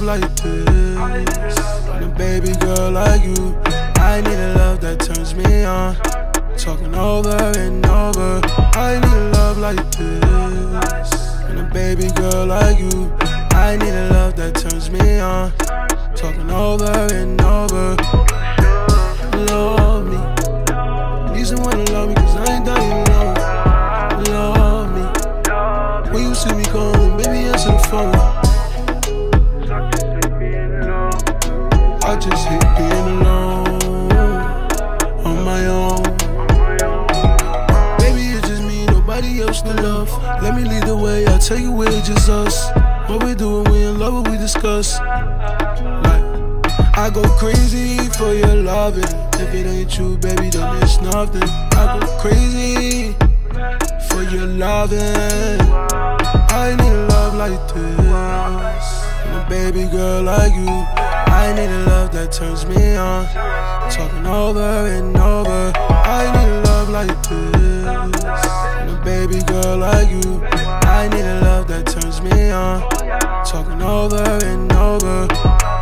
like this. And a baby girl like you. I need a love that turns me on. Talking over and over. I need a love like this. And a baby girl like you. I need a love that turns me on. Talking over and over. Love me. Need someone to love me, cause I ain't dying alone. Love me. When you see me calling, baby, answer the phone. I just hate being alone, on my own. Baby, it's just me, nobody else to love. Let me lead the way, I'll tell you where it's just us. What we doing, we in love, what we discuss. Like, I go crazy for your loving. If it ain't true, baby, then it's nothing. I go crazy for your loving. I need a love like this. And a baby girl like you. I need a love that turns me on. Talking over and over. I need a love like this. And a baby girl like you. I need a love that turns me on. Talking over and over.